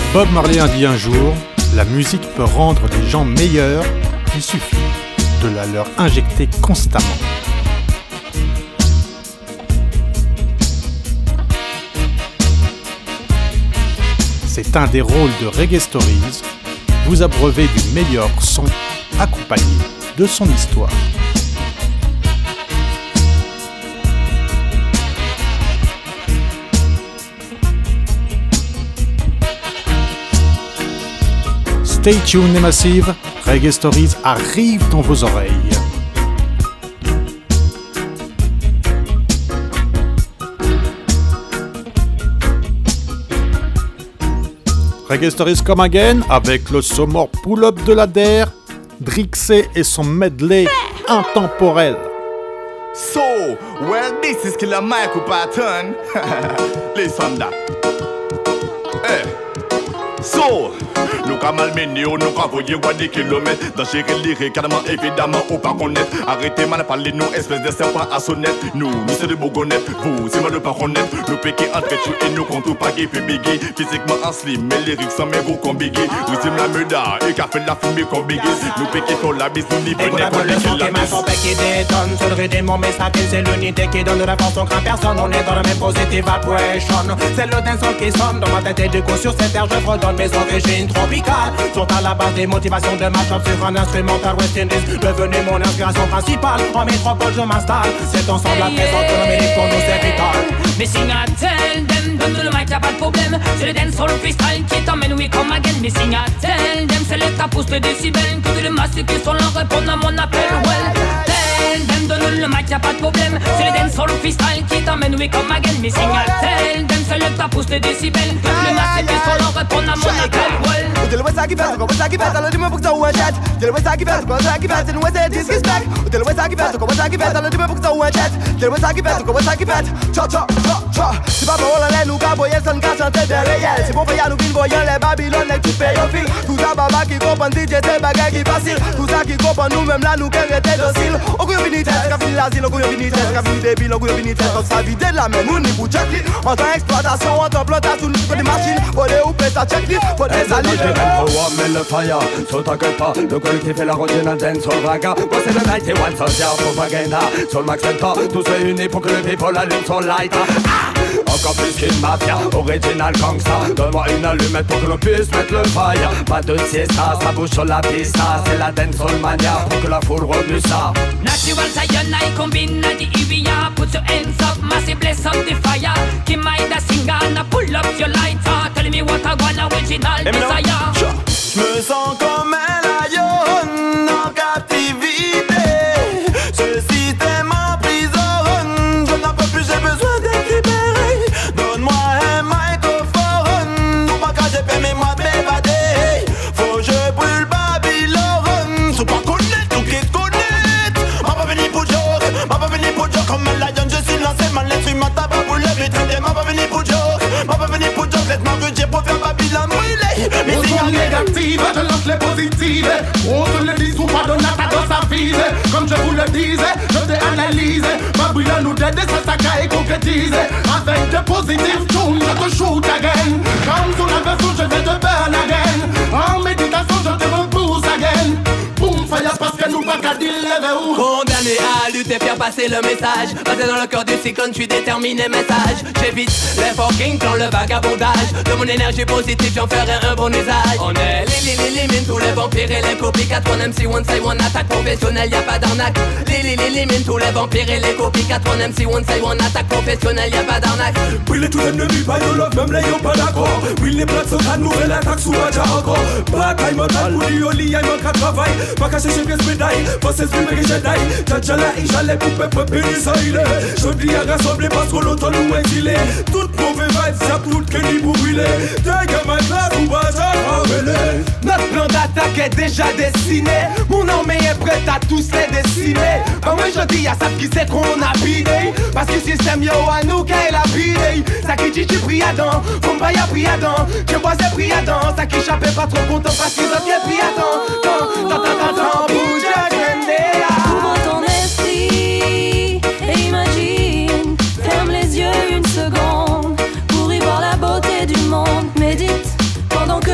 Bob Marley a dit un jour, la musique peut rendre les gens meilleurs, il suffit de la leur injecter constamment. C'est un des rôles de Reggae Stories, vous abreuver du meilleur son accompagné de son histoire. Stay tuned les massives, Reggae Stories arrive dans vos oreilles. Reggae Stories come again avec le sonore pull-up de la DER, Drixé et son medley intemporel. So, well, this is Killer Michael Patton. Listen that. Hey. So, nous qu'a malmené, nous qu'a voyé des kilomètres. Dans gérer l'iré, carrément évidemment, ou pas connaître. Arrêtez mal à parler, nous, espèce de serpent à sonnette. Nous c'est des bougonnettes, vous, c'est mal de pas connaître. Nous péqués entre tout et nous comptons pas gay, puis biggie. Physiquement en slim, mais lyrics sans mes gros comme biggie. Nous sommes la meda, et qu'a fait la fumée comme biggie. Nous péqués sur la bise, nous n'y venez pas les gens qui m'a son qui détonne. Sur le rythme, mon message, c'est l'unité qui donne de la force, on craint personne. On est dans la même positive vibration. C'est le dancehall qui sonne dans ma tête et du coup sur cette terre, je fredonne mes origines tropicales. Sont à la base des motivations de ma shop sur un instrumental West Indies. Devenez mon inspiration principale. En métropole je m'installe. C'est ensemble à présent que l'Amérique pour nous c'est vital. Missing I tell them, donne le mic y'a pas de problème. C'est le dancehall freestyle qui t'emmène we come again. Missing I tell them, c'est l'état pousse les décibels. Que les masses qui sont là répondent à mon appel. Well, tell them, donne le mic y'a pas de problème. C'est le dancehall freestyle qui t'emmène we come again. Missing I tell them, c'est l'état pousse les décibels. Que les masses qui sont là répondent à mon appel. Well. Tell what's I give out, what's I give out, I'll do my books to one chat. Tell what's I give out, what's I give out, and what's that disrespect. Tell what's I give out, what's I give out, I'll do my books to one chat. Tell what's I give out, what's I give out. Cha cha cha cha. C'est pas pour la laine ou qu'à voyer son gars chanter de réel. C'est pour faire nous ville voyant les Babylone et tout paye au fil. Tout ça baba qui comprend DJ c'est bagarre qui facile. Tout ça qui comprend nous même là nous qui rester docile. Au couille vini tête, qu'a fini l'asile, au couille vini tête, qu'a fini débile, au couille vini tête. Donc ça vide de la même nous ni pour check it. En temps exploitation, en temps plantation, nous des machines. Voler ou péter check it, faut des alliés. Le fire, so t'inquiète pas, le collectif est la original dancehall raga. Moi c'est le 91 social propaganda. Sur le max center, tous réunis pour que le people allume son light. Encore plus qu'une mafia, original gangsta. Donne-moi une allumette pour que l'on puisse mettre le fire. Pas de siesta, ça bouge sur la pista. C'est la dancehall mania pour que la foule remue ça. Natural cyanide combine the EVA. Put your hands up, massive bless up the fire. Kim Maida Singana, pull up your lighter. Tell me what I want, original desire. Je me sens comme un lion en captivité. Ce système emprisonne. Je n'en peux plus, j'ai besoin d'être libéré. Donne-moi un microphone. Non pas quand j'ai fait mes mois de m'évader. Faut que je brûle Babylone. Faut pas connaître, tout qui te connaît. M'a pas venu pour joke, m'a pas venu pour joke. Comme un lion, je suis lancé, mal l'instrument tabac pour lever. Très bien, m'a pas venu pour joke, m'a pas venu pour joke. Laisse-moi ruger pour faire Babylone brûler. On sont négatives, je lance les positives. On se le dit, ou pas de nata dans sa vie. Comme je vous le disais, je t'ai analysé. Babylone nous aide, ça s'acaille et concrétise. Avec de positifs tunes, je te shoot again. Comme sur la version, je vais te burn again. En méditation, je te repousse again. Boom, fire parce que nous pas qu'à dire les condamné à lutter, faire passer le message. Passé dans le cœur du cyclone, je suis déterminé, message. J'évite les fucking plans, le vagabondage. De mon énergie positive, j'en ferai un bon usage. On est l'élimine tous les vampires et les copycats. One MC, one say, one attaque professionnelle, y'a pas d'arnaque. L'élimine tous les vampires et les copycats. One MC, one say, one attaque professionnelle, y'a pas d'arnaque. Brûler tout ennemi, pas de love, même les y'ont pas d'accord. Oui, les plaques sont à nouvelle attaque sous Raja encore. Bataille mentale pour lui, Oli, y'a manque à travail. Pas caché chez pièce médaille, pas s'exprimer que j'ai d'aille. Tchatchala, j'allais pour peuple périr ça il est. Je dis à rassembler parce que l'autre nous exilé. Toute mauvaise vibe, ça tout que ni pour brûler. Dégage ma classe ou pas ça ramène. Notre plan d'attaque est déjà dessiné. Mon armée est prête à tous les dessiner. Bah moi je dis à ça qui c'est qu'on a bidé. Parce que le système yo à nous qu'elle a bidé. Ça qui dit tu pris à dents, faut pas y a pris à dents. Je vois c'est pris à dents, ça qui échappait pas trop content parce qu'ils ont bien pris à dents. Bouge ouvre ton esprit et imagine. Ferme les yeux une seconde pour y voir la beauté du monde. Médite pendant que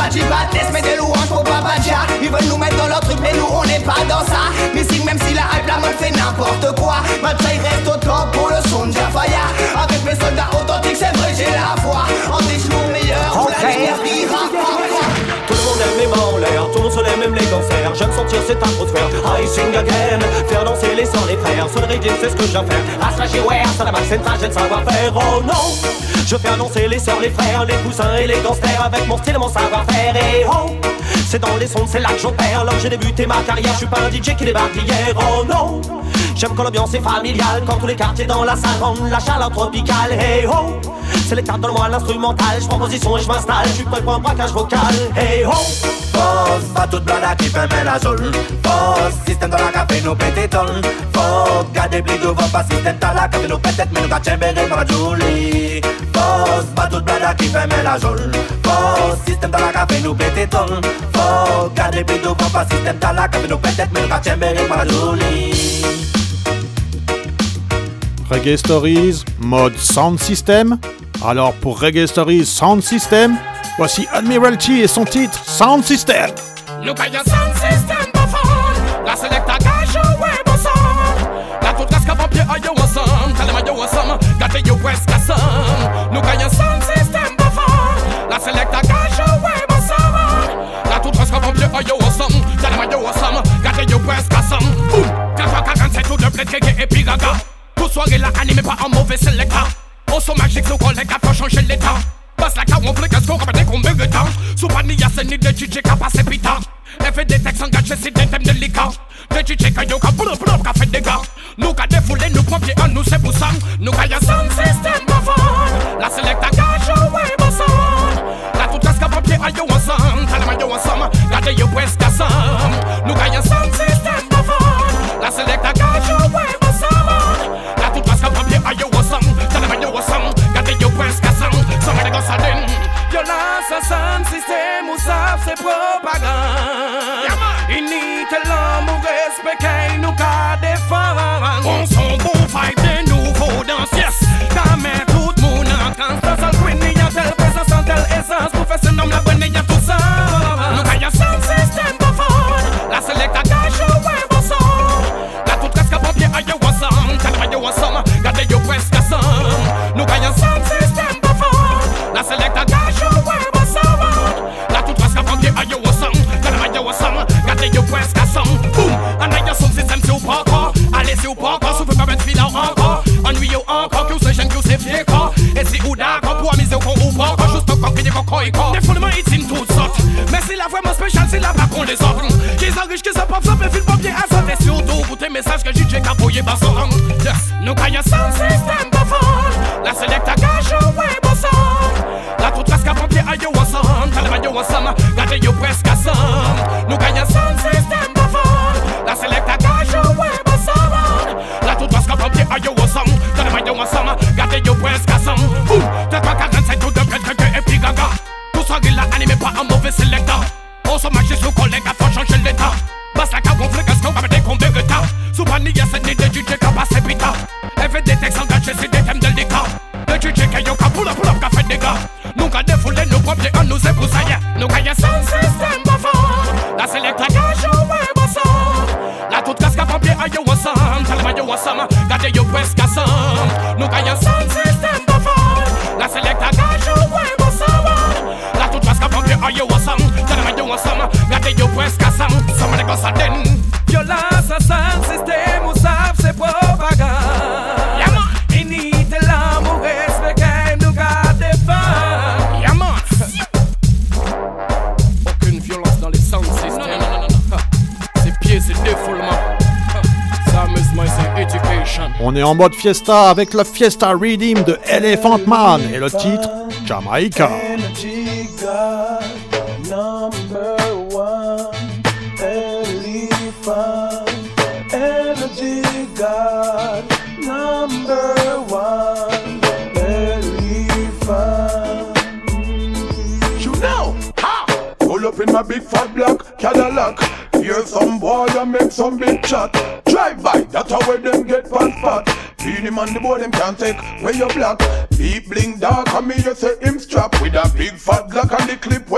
pas du badness, mais des louanges pour Papa Dia. Ils veulent nous mettre dans leur truc, mais nous on n'est pas dans ça. Missing, même si la hype, la mode fait n'importe quoi. Malgré il reste au top pour le son de Jafaya. Avec mes soldats authentiques, c'est vrai, j'ai la foi. En des jours meilleurs, où la lumière brillera. Tout le monde aime les mains en l'air, tout le monde se lève, même les cancers. J'aime sentir cette atmosphère, I sing again. Faire danser les sœurs, les frères, sur le rythme c'est ce que j'aime faire. Aslage et wear, ça la masse, c'est j'ai le savoir-faire. Oh non, je fais annoncer les sœurs, les frères, les cousins et les gangsters. Avec mon style et mon savoir-faire. Et oh, c'est dans les sons, c'est là que j'opère. Alors j'ai débuté ma carrière, je suis pas un DJ qui débarque hier. Oh non, j'aime quand l'ambiance est familiale, quand tous les quartiers dans la salle rendent la chaleur tropicale. Hey oh, c'est les cartes, donne-moi l'instrumental. Je prends position et je m'installe, je suis prêt pour un braquage vocal. Hey oh, Boss, pas toute blada qui fait mais la zone. Boss, système dans la café nous pété ton. Faut garder plus devant pas système dans la café nous pété mais nous qu'a tchembéré par la Julie. Boss, pas toute blada qui fait mais la zone. Boss, système dans la café nous pété ton. Faut garder plus devant pas système dans la café nous pété mais nous qu'a tchembéré par la Julie. Reggae Stories, mode Sound System. Alors pour Reggae Stories Sound System, voici Admiralty et son titre Sound System. Look at your sound system before. La selecta gajo way bosom. La toute casca papier are you awesome. Tell them are you awesome. Got the US casam. Look at your sound system before. La selecta gajo way bosom. La toute casca papier are you awesome. Tell them are you awesome. Got the US casam. Boom. 447 tout de bled reggae et puis gaga. Tout soirée là animé par un mauvais selecta. Au son magique nous collègues à faire changer l'état. Passe la car on flic à ce qu'on rappelle qu'on met le temps. Sous panier c'est ni de DJ qu'a passé pita. Elle fait des textes engagés c'est des thèmes délicats. De DJ qu'a yo qu'a boulot qu'a fait des gars. Nous qu'a défoulé nous pompiers en nous c'est pour ça. Nous qu'a y'a sound system bavard. La selecta gajo way bosom. La toute casque pompier a yo ensemble. T'as la yo ensemble. Gardez yo west cassam. Nous qu'a y'a sound system bavard. La selecta gajo way bosom. La toute casque pompier a yo ensemble. T'as la yo ensemble. Gardez yo west cassam. Somebody go sudden. Violence, sound system ou ça c'est propagande. Unité l'amour, respect, nous qu'à défendre. On s'en bon fight de nouveaux danses, yes. Quand même tout le monde en transe. Dans le green, il y a telle présence, en telle essence. Pour faire ce nom, la bonne, il y a tout ça. Nous qu'à y a sound system before. La selecta gajo, ouais, bon son. La toute casque papier, aïe, ensemble. T'as le maillot ensemble, gardez yo presque ensemble. Nous qu'à y a sound system before. La selecta gajo, ouais, bon son. La toute casque papier, aïe, ensemble. T'as le maillot ensemble, gardez yo presque ensemble. Boum, en aïe, son système, c'est ou pas encore. Allez, c'est ou pas encore, souffle pas mettre filant encore. Ennuyé encore, que vous jeune, que vous c'est fier quoi. Et si ou d'accord, pour amuser au con ou pas encore. Juste encore, qu'il y a encore et quoi. Des fondements, ils tiennent toutes sortes. Mais c'est la vraiment spéciale, c'est la part qu'on les offre. Qu'ils enrichent, qu'ils en pop, ça me file pas bien à ça. Et surtout, pour tes messages que j'ai qu'à voyer par son rang. Yes, nous gagnons sound system before. La selecta gajo, ouais, bon sang. La toute casque à pompier, aïe, ensemble. T'as le maillot ensemble, gardez yo presque ensemble. Nous gagnons sound system before. La selecta gajo, ouais, bon sang. La toute casque à pompier, aïe, ensemble. T'as le maillot ensemble, gardez yo presque ensemble. Boum, t'as pas 47 tout de reggae et puis gaga. Tout soir il a animé par un mauvais selecta. On se marche sur collègue à faire changer l'état. Basse la car on flic à ce qu'on va mettre qu'on de temps. Sous panier c'est ni de DJ qu'a passé pita. Elle fait des textes engagés c'est des thèmes délicats. De DJ qu'a yo qu'a pull up qu'a fait des gars. Nous qu'a défoulé nous pompiers en nous c'est pour ça y'a. Nous qu'a y'a sound system before. La selecta gajo ouais bon sang. La toute casque à pompier aïe ensemble. T'as le maillot ensemble. Gardez yo presque ensemble. Nous qu'a y'a sound system before. La selecta gajo ouais bon sang. La toute casque à pompier aïe ensemble. T'as le maillot ensemble. Gardez yo presque ensemble. Somebody go sudden. Violence, sound system ou ça c'est propagande. Unité l'amour, respect, nous garde défendre. Yaman. Aucune violence dans les sound systems. Non. C'est pieds, c'est défoulement. S'amusement, c'est education. On est en mode fiesta avec le Fiesta Redeem de Elephant Man et le titre Jamaica. Energy God, number one. Elephant, energy God, number one. Elephant. You know, ha! Pull up in my big fat black Cadillac. Hear some boy and make some big chat. Drive by, that's how where them get pants fat. Beat him on the board, them can't take where you black. Deep bling dark, and me you say him strap with a big fat Glock and the clip where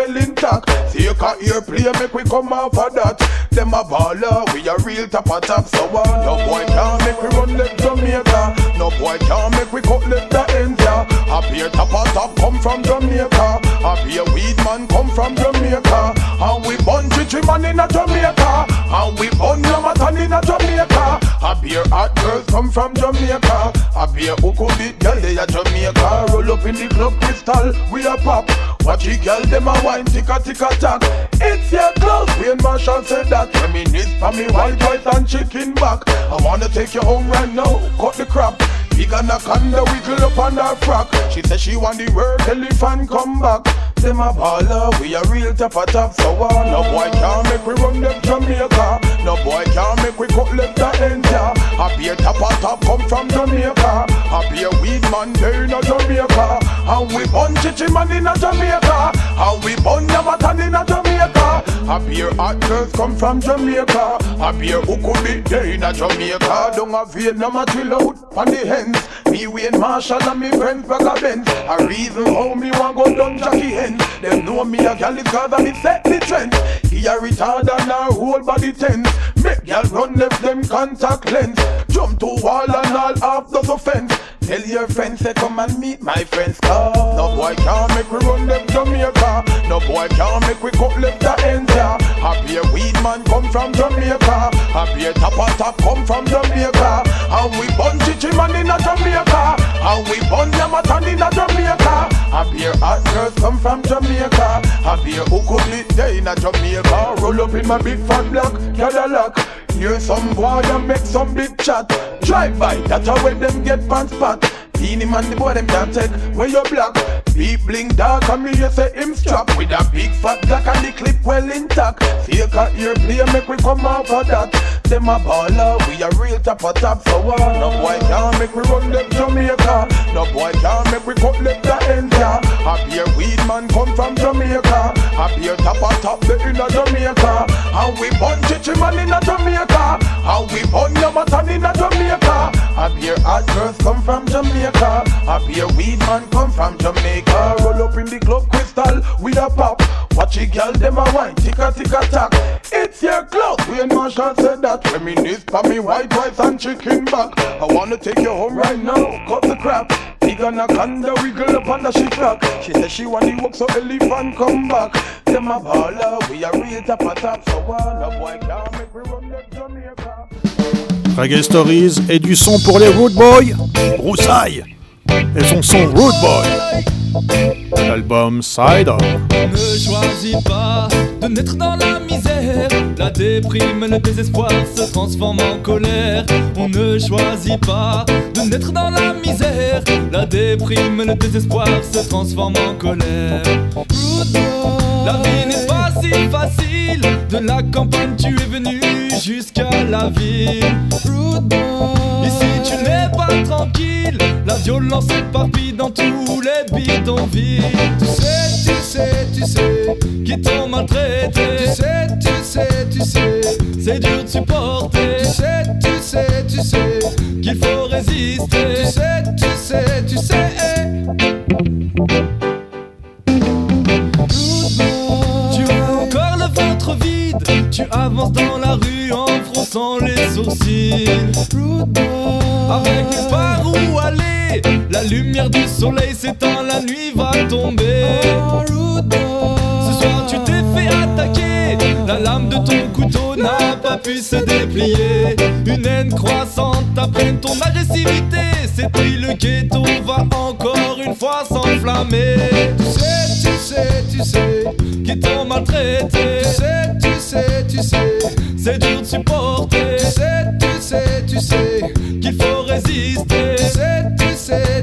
well intact. See you can hear play, make we come off of that. Them a baller, we a real top of top. So no boy can't make we run left Jamaica. No boy can't make we cut left the ends, yeah. A beer top of top come from Jamaica. A beer weed man come from Jamaica. And we bun chichi man in a Jamaica. And we bun Yamatan in a Jamaica. A beer hot girls come from Jamaica. A beer uku beat girl they a Jamaica. Roll up in the club crystal, we a pop. Watch the girl them a wine ticka ticka tack. It's your clothes, Wayne Marshall said that. Reminisce for me white rice and chicken back. I wanna take you home right now, cut the crap. Big anaconda wiggle up on her frock. She said she want the word elephant come back. Them a baller, we a real top of top. So no boy can't make we run them Jamaica. No boy can't make we cut left the ends, yeah. A beer top of top come from Jamaica. A beer weed man there in a Jamaica. And we bun chichi man in a Jamaica. And we bun Yamatan in a Jamaica. A beer hot girls come from Jamaica. A beer who could be there in a Jamaica. Don't have vein, no ma chill out on the hens. Me Wayne Marshall and me friends back a Benz. A reason how me want go down Jackie Hens. Them know me a gal is cause I me set the trend. He a retard and her whole body tense. Make gal run left them contact lens. Jump to wall and all half does offense. Tell your friends say come and meet my friends. No boy can't make we run them Jamaica. No boy can't make we cut left the ends, yeah. A beer weed man come from Jamaica. A beer top of top come from Jamaica. And we bun chichi man in a Jamaica. And we bun Yamatan in a Jamaica. A beer hot girls come from Jamaica. A beer who could lit there in a Jamaica. Roll up in my big fat black Cadillac. Hear some boy and make some big chat. Drive by, that's how when them get pants spot. Beanie man, the boy them can't take when you black. Beat bling dark and me you say him strap. With a big fat black and the clip well intact. See you can hear play, make we come out for that. Them a baller, we a real top of top. So no boy can't make we run them Jamaica. No boy can't make we cut left the ends, yeah. A beer weed man come from Jamaica. A beer top of top there in a Jamaica. And we bun chichi man in a Jamaica. And we bun Yamatan in a Jamaica. A beer hot girls come from Jamaica. A beer weed man come from Jamaica. Roll up in the club crystal with a pop. Watch a girl them a wine ticka ticka tack. It's your clothes, Wayne Marshall said that. Reminisce for me white rice and chicken back. I wanna take you home right now, cut the crap. Big anaconda wiggle up on the shit rock. She said she want the walk so elephant come back. Them a baller, we a real top of top. So no boy can't make we run that Jamaica. Reggae Stories et du son pour les Rude Boys, Broussaille et son son Rude Boy. L'album Side Up. Ne choisis pas de naître dans la misère. La déprime et le désespoir se transforment en colère. On ne choisit pas de naître dans la misère. La déprime et le désespoir se transforment en colère. La vie n'est pas si facile. De la campagne tu es venu jusqu'à la ville. Ici tu n'es pas tranquille. La violence s'éparpille dans tous les bidonvilles. Tu sais qui t'ont maltraité. Tu sais, c'est dur de supporter. Tu sais qu'il faut résister. Tu sais Tu as encore le ventre vide. Tu avances dans la rue en fronçant les sourcils. Avec nulle part où aller. La lumière du soleil s'éteint, la nuit va tomber. Ce soir tu t'es fait attaquer. La lame de ton couteau n'a pas pu se déplier. Une haine croissante après ton agressivité. C'est puis le ghetto va encore une fois s'enflammer. Tu sais qui t'ont maltraité. Tu sais, c'est dur de supporter. Tu sais qu'il faut résister. Tu sais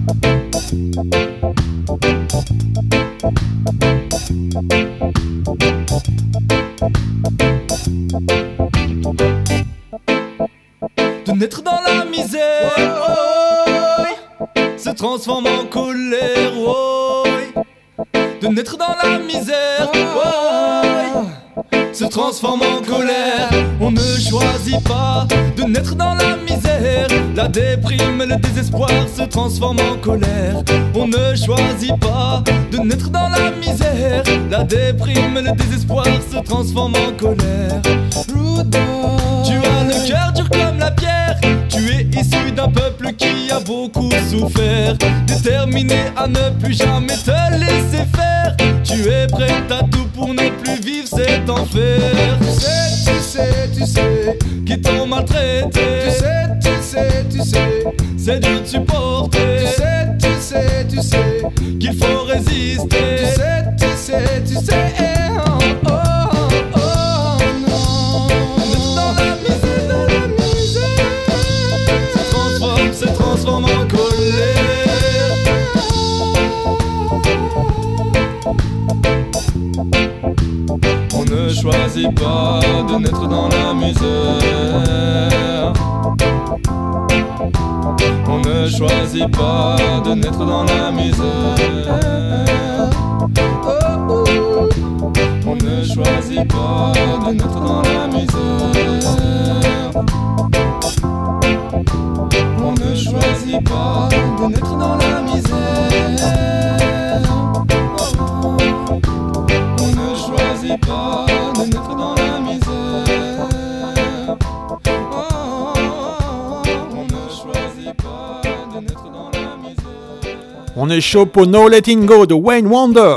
De naître dans la misère, se transforme en colère, de naître dans la misère, se transforme en colère. On ne choisit pas de naître dans la misère. La déprime et le désespoir se transforment en colère. On ne choisit pas de naître dans la misère. La déprime et le désespoir se transforment en colère. Tu as le cœur dur comme la pierre. Tu es issu d'un peuple qui a beaucoup souffert. Déterminé à ne plus jamais te laisser faire. Tu es prêt à tout pour ne plus vivre cet enfer. Tu sais qui t'ont maltraité. Tu sais c'est dur de supporter. Tu sais qu'il faut résister. Tu sais oh, non. Dans la misère, se transforme en colère. On ne choisit pas de naître dans la misère. On ne choisit pas de naître dans la misère. On ne choisit pas de naître dans la misère. On ne choisit pas de naître dans la misère. On ne choisit pas de naître dans la misère. On ne choisit pas de naître dans la misère. On est chaud pour No Letting Go de Wayne Wonder.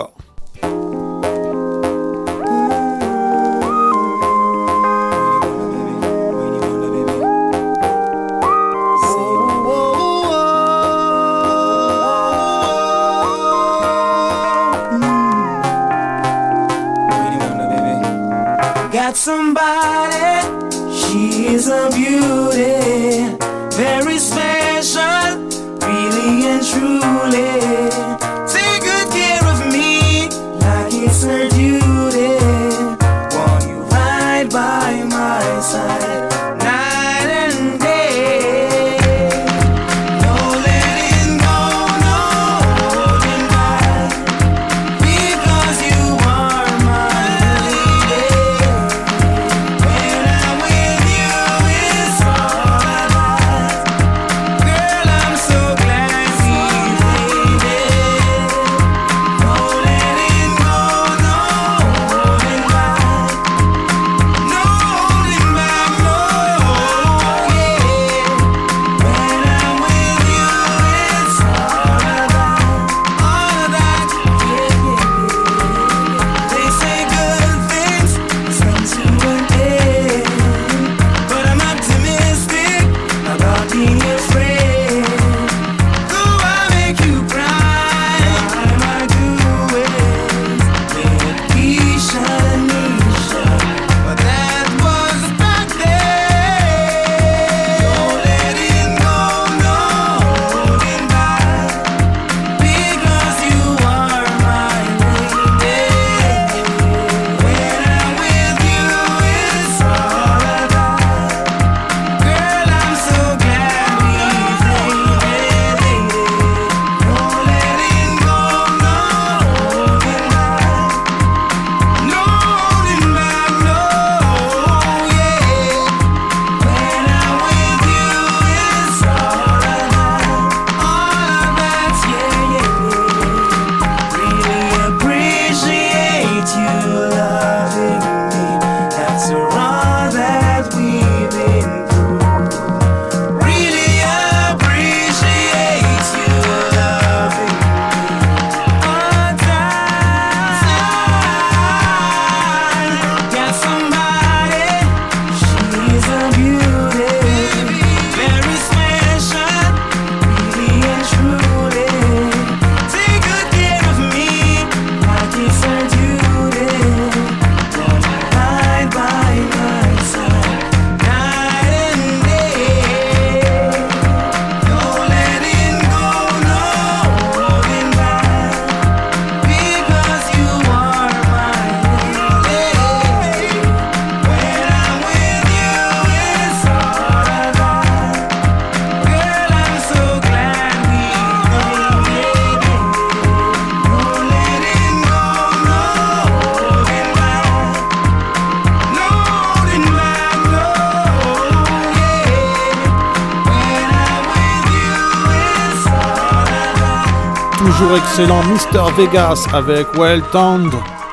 Somebody, she is a beauty, very special, really and truly. Take good care of me, like it's her duty. Won't you ride by my side, night and day? No letting go, no holding back, because you are my lady. Girl, I'm so glad he made it. toujours excellent Mr. Vegas avec Well Toned.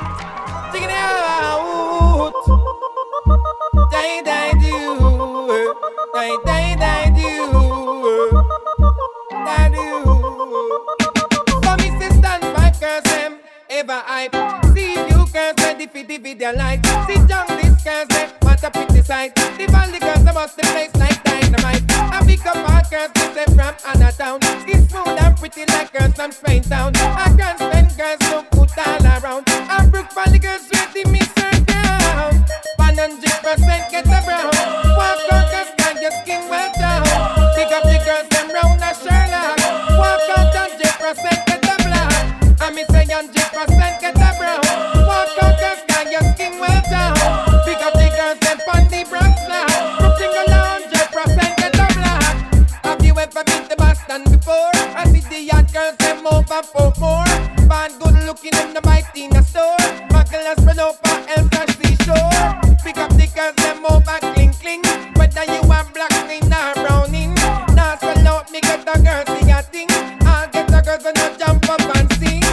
See young this girls, what a pretty sight. The valley girls, I must the place like dynamite. I pick up our girls, they from Anatown. It's smooth and pretty like girls from Spain town. I can't spend girls, look good all around. I Brook Valley girls, ready me turn down. 100% get the brown. Walk out, girls, can your skin well down. Pick up the girls, them round a Sherlock. Walk out, 100% get the black. I me say 100% get the brown. Walk out, girls, your skin well down. Pick up the girls and pon the Bronx now. Brooklyn alone, 100% get the black. Have you ever been to Boston before? I see the young girls them over for more. Bad good looking in the mighty in the store. Muggle spread over Elsa seashore. Pick up the girls them over cling cling. Whether you are black in or browning. Now swell out me get the girls sing a thing. I'll get the girls when you jump up and sing.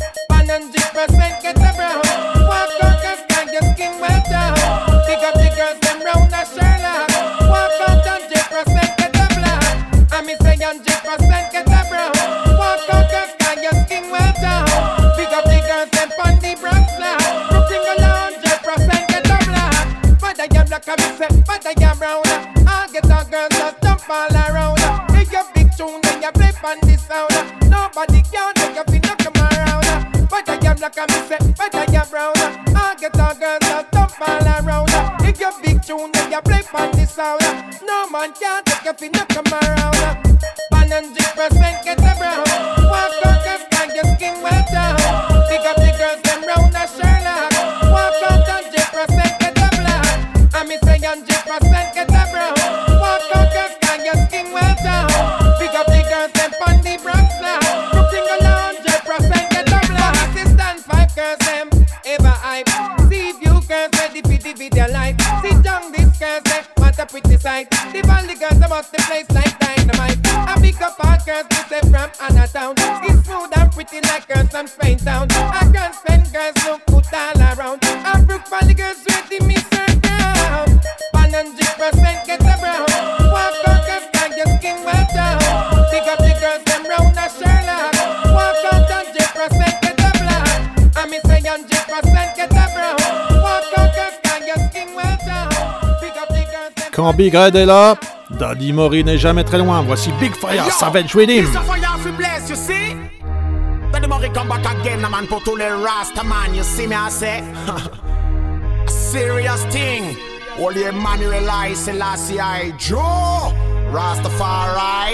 100% get the brown. Walk out, girls, can your skin well down. Pick up the girls, them round a Sherlock. Walk out, 100% get the black. I me say 100% get the brown. Walk out, girls, can your skin well down. Pick up the girls, them pon the Bronx now. Brooklyn alone, 100% get the black. Whether you're black or me say, whether you're brown, I'll get the girls just jump all around. If you big tune, then you play pon the sound. Nobody can take your feet, knock 'em around. Whether you're black or me say, whether you're brown, I'll get all girls that jump all around. If you're big tune, then you play pon the sound. No man can take your feet, knock 'em around. 100% get the brown. Walk out, girls, can your skin well down. Pick up the girls, them round a Sherlock. Walk out, 100% get the black. I me say 100% get the brown. Walk out, girls, can your skin well down. Pick up the girls, them pon the Bronx now. Brooklyn alone, 100% get the black. Assistant 5 girls, them ever hype. See if you girls ready for the video light. See down this girls, what a pretty sight. The valley girls, I must the place like dynamite. I pick up our girls, they from Anatown. It's smooth and pretty like girls from Spain town. I can't spend girls, look good all around. I Brook Valley girls, ready me turn down. 100% get the brown. Walk out, girls, can your skin well down. Pick up the girls, them round a Sherlock. Walk out, 100% get the black. I me say 100% get the brown. Walk out, girls, can your skin well down. Pick up the girls, them. Quand Big Red est là, Daddy Mori n'est jamais très loin. Voici Big Fire, Savage Rhythm. It's a fire for bless, you see? Daddy Mori come back again, man, for tous les Rasta man, you see me, I say? A serious thing. Holy Emmanuel I, Selassie I, Joe, Rastafari.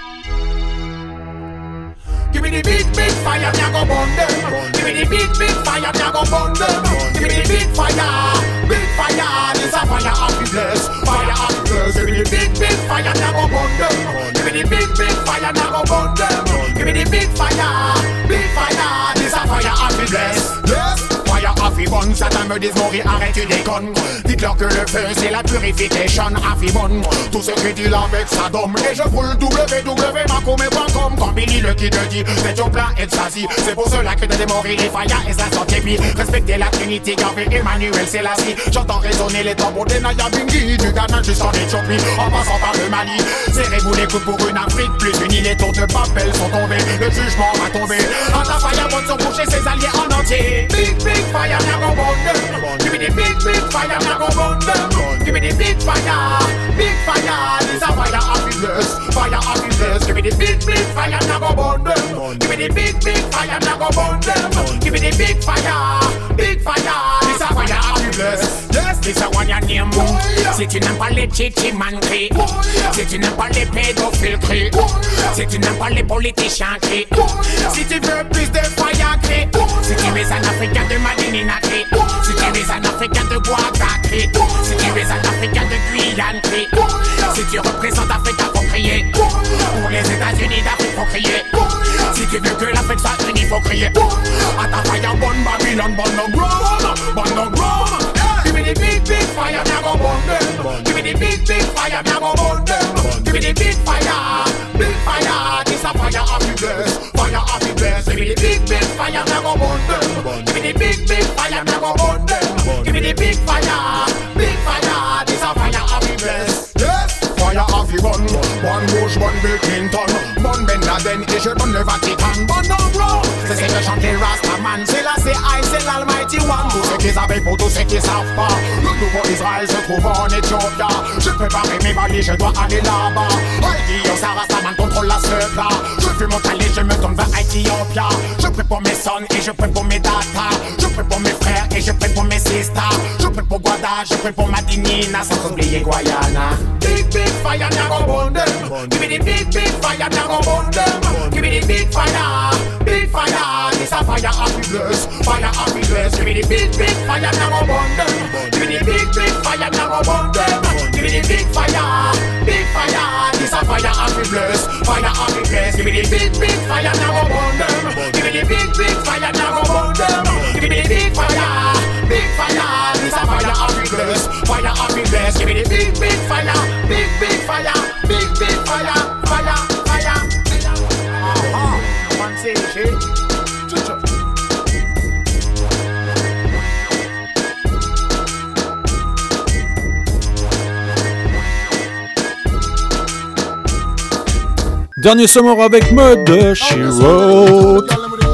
Give me the big fire, me a go burn them. Give me the big fire, me a go burn them. Give me the big fire, this a fire of the bless, fire of the bless. Give me the big fire, me a go burn them. Give me the big fire, me a go burn them. Give me the big fire, this a fire of the bless. Yes. Affibon, Satan me dise arrête tu déconnes. Dites-leur que le feu c'est la purification. Affibon, tout ce que dit avec Sadom. Et je brûle www.macomé.com. Quand Billy le qui te dit, c'est ton plan et Zazie. C'est pour cela que t'as démoré les faillas et ça sort puis respectez la Trinité, Garvey, Emmanuel, Selassie. J'entends résonner les tambours des Naya Bingi. Du Ghana jusqu'en Éthiopie, en passant par le Mali. Serrez-vous les coudes pour une Afrique plus unie. Les tours de Babel sont tombés, le jugement va tomber. En ta fire, bonne sont couchés ses alliés en entier. Big fire, me a go burn them. Give me the big fire, me a go burn them. Give me the big fire, this a fire of the bless, fire of the bless. Give me the big fire, me a go burn them. Give me the big fire, me a go burn them. Give me the big fire, this a fire of the bless. Yes, this a one your name. Si tu n'aimes pas les chichi man cri, si tu n'aimes pas les pédophiles cri, si tu n'aimes pas les politiciens cri, si tu veux plus de fire cri, si tu es un Africain de Madinina cri, si tu es un Africain de Guaga cri, si tu es un Africain de Guyane cri, si tu représentes Afrique faut crier, pour les États-Unis d'Afrique faut crier, si tu veux que l'Afrique soit unie faut crier, à ta fire bonne Babylone, bonne ground. Give me the big fire, me a go burn them. Give me the big fire, me a go burn them. Give me the big fire, this a fire of the bless, fire of the bless. Give me the big fire, me go burn them. Give me the big fire, me go burn them. Give me the big fire, this a fire of the bless. Yes, fire of the gun, one Bush, one Bill Clinton, one Ben Laden, Egypt, one le Vatican, one no bro. C'est ce que chante les Rastaman, c'est là, c'est I, c'est l'Almighty One. Tous ceux qui savaient pour tous ceux qui savent pas, le nouveau Israël se trouve en Éthiopie. J'ai préparé mes valises, je dois aller là-bas. Heidi, oh, ça Rastaman contrôle la là. Je fume mon calice, je me tourne vers Éthiopia. Je prie pour mes sons et je prie pour mes data. Je prie pour mes frères et je prie pour mes sisters. Je prie pour Guada, je prie pour Madinina, sans oublier Guyana. Big fire, now go burn them. Give me the big fire, now go burn them. Give me the big fire, this a fire of the bless, fire of the bless. Give me the big fire, now go burn them. Give me the big fire, now go burn them. Give me the big fire, this a fire of the bless, fire of the bless. Give me the big fire, now go burn them. Give me the big fire, now go burn them. Give me the big fire, this a fire of the bless, fire of the bless. Give me the big fire, big fire, fire. One say shit. Dernier Summer avec Murder, She Wrote.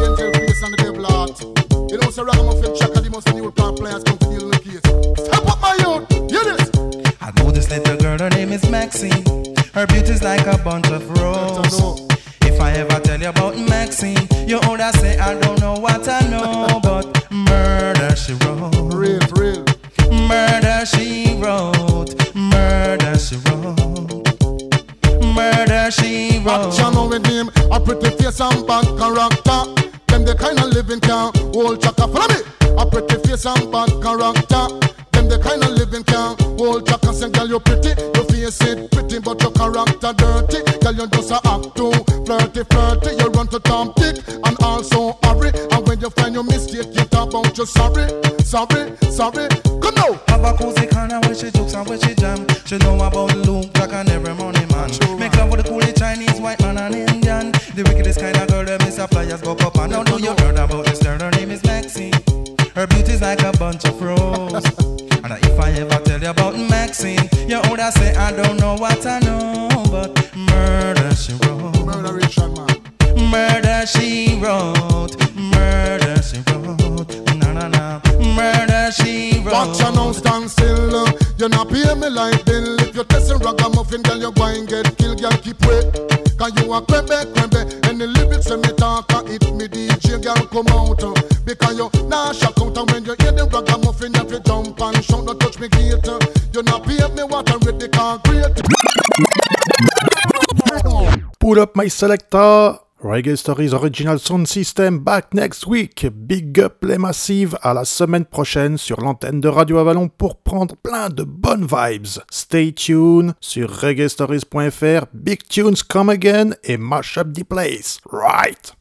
I know this little girl, her name is Maxine. Her beauty's like a bunch of roses. If I ever tell you about Maxine, you older say I don't know what I know, but murder she wrote. Real. Murder she wrote. Murder she wrote. Murder she wrote. Action with him, a pretty face and bad character. Them the kind of living can hold chaka. Follow me. A pretty face and bad character. Them the kind of living can hold chaka. Say girl you pretty, your face it pretty, but your character dirty. Girl you just a act too flirty. You run to Tom Dick and also hurry. And when you find your mistake, you talk about you sorry. Come now. Have a cozy corner where she jokes and where she jam. She know about Luke, Jack and every money man. Make love with the coolie Chinese, white man and Indian. The wickedest kind of girl that Miss Flyers go up and now do you heard about this girl? Her name is Maxine. Her beauty's like a bunch of roses. And if I ever tell you about Maxine, you older say I don't know what I know, but murder she wrote. Murder she wrote. Murder she wrote. Na. Murder she wrote. Watch you now stand still. You not pay me like bill. If you test a ragamuffin, girl you go and get killed. Girl keep wait. Cause you a crembe. And the lyrics when me talk, hit me DJ, girl come out. Because you nah shock out. And when you hear the ragamuffin, you have to jump and shout. Don't touch me gate. You not pay me what I read the concrete. Pull Up My Selector, Reggae Stories Original Sound System back next week. Big up les massives, à la semaine prochaine sur l'antenne de Radio Avalon pour prendre plein de bonnes vibes. Stay tuned sur reggaestories.fr, Big Tunes Come Again et Mash Up the Place. Right!